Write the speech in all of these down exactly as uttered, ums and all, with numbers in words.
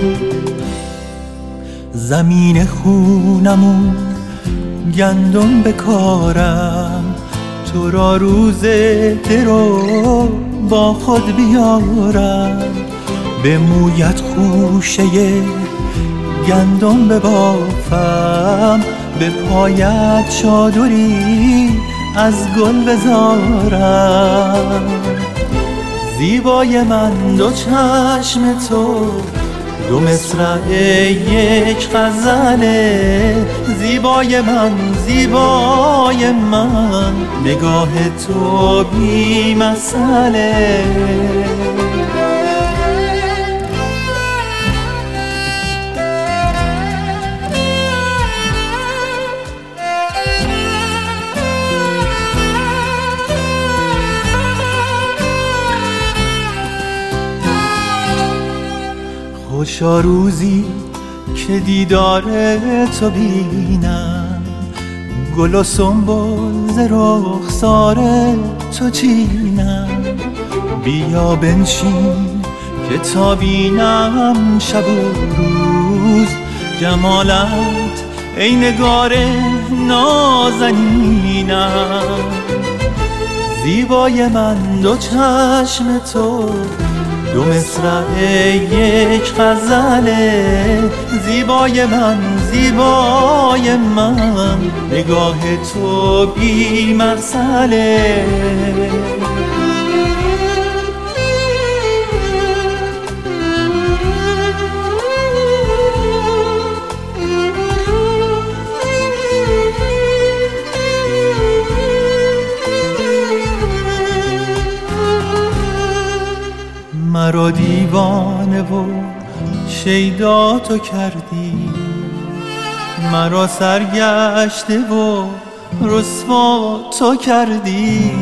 زمین خونمون گندم بکارم، تو را روز درو با خود بیارم. به مویت خوشه گندم ببافم، به پایت چادری از گل بذارم. زیبای من دو چشم تو، دو مصرع یک غزله. زیبای من زیبای من، نگاه تو بی مثله. خوشا روزی که دیدار تو بینم، گل و سنبل ز رخسار تو چینم. بیا بنشین که تا بینم شب و روز جمالت ای نگار نازنینم. زیبای من دو چشم تو، دو مصرع یک غزله. زیبای من زیبای من، نگاه تو بی مثله. مرا دیوانه و شیدا تو کردی، مرا سرگشته و رسوا تو کردی.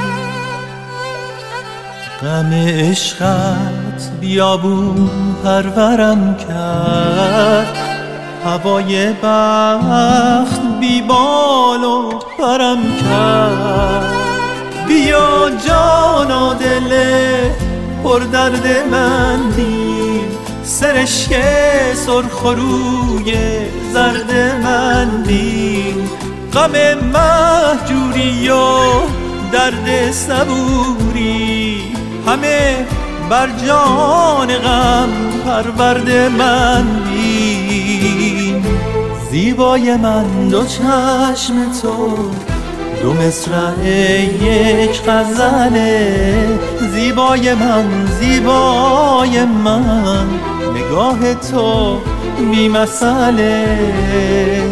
غم عشقت بیابون پرورم کرد، هوای بخت بی بال و پرم کرد. بیا جانا دل پر درد من بین، سرشک سرخ و روی زرد من بین. غم مهجوری و درد صبوری، همه بر جان غم پرورد من بین. زیبای من دو چشم تو، دو مصرع یک غزله. زیبای من زیبای من، نگاه تو بی مثله.